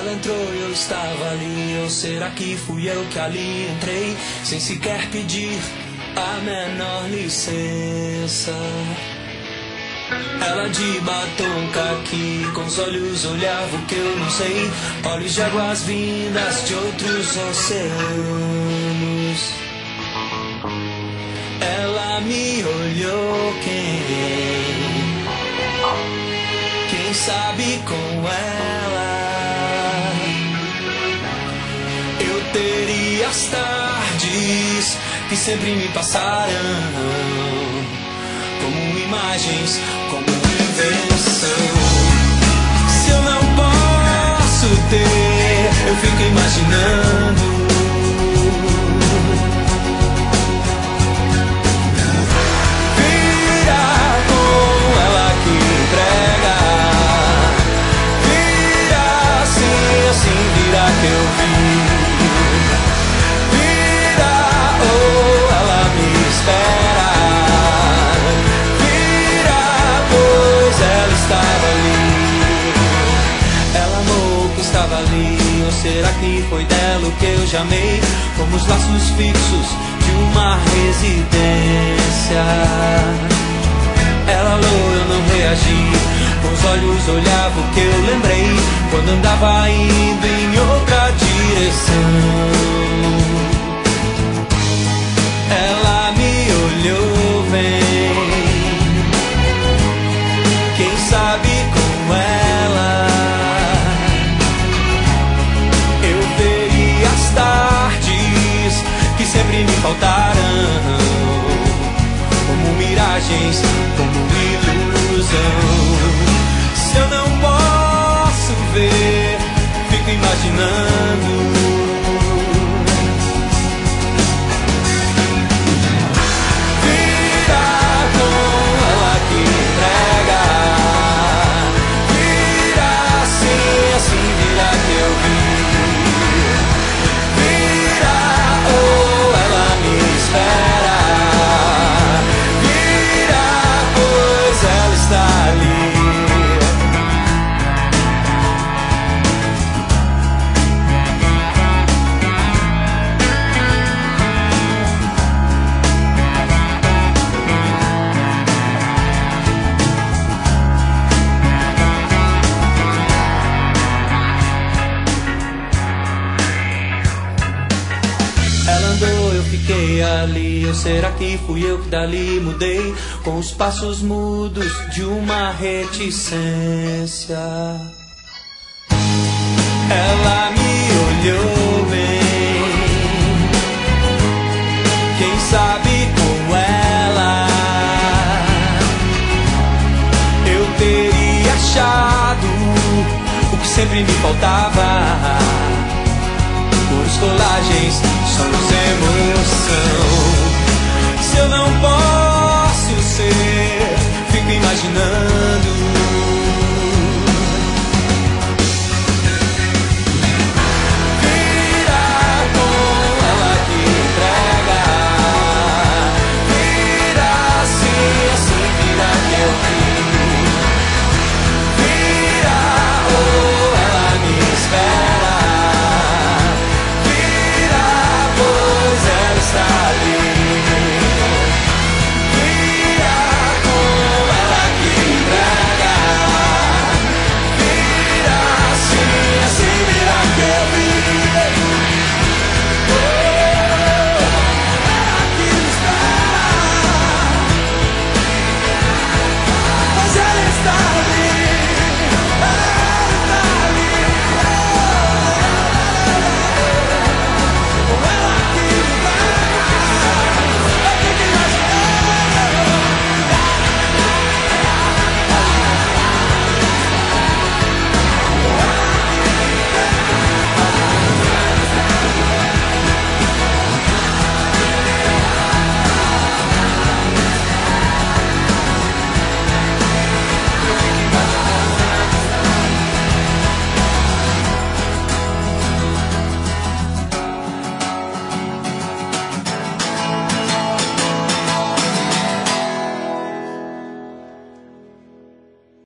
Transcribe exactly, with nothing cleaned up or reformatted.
Ela entrou e eu estava ali. Ou será que fui eu que ali entrei, sem sequer pedir a menor licença? Ela de batom caqui, com os olhos olhava o que eu não sei, olhos de águas vindas de outros oceanos. Ela me olhou, quem? Quem sabe com ela eu teria as tardes que sempre me passaram como imagens, como invenção. Se eu não posso ter, eu fico imaginando. Vira com ela que entrega. Vira assim, assim virá que eu vi. Vira, oh, ela me espera. Estava ali, ela amou que estava ali. Ou será que foi dela o que eu já amei, como os laços fixos de uma residência? Ela alô, eu não reagi, com os olhos olhava o que eu lembrei, quando andava indo em outra direção. Ela me olhou, vem, sabe com ela eu veria as tardes que sempre me faltaram, como miragens, como ilusão. Se eu não posso ver, fico imaginando. Ali, ou será que fui eu que dali mudei, com os passos mudos de uma reticência? Ela me olhou bem, quem sabe com ela eu teria achado o que sempre me faltava. Cores, colagens, sons, emoção. Se eu não posso ser, fico imaginando.